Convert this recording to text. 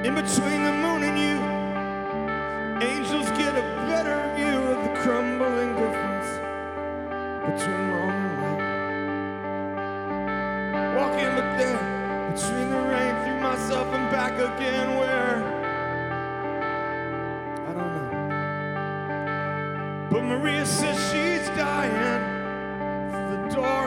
In between the moon and you, angels get a better view of the crumbling difference between wrong and right. Walking but there, between the rain, through myself and back again, where? I don't know. But Maria says she's dying. The door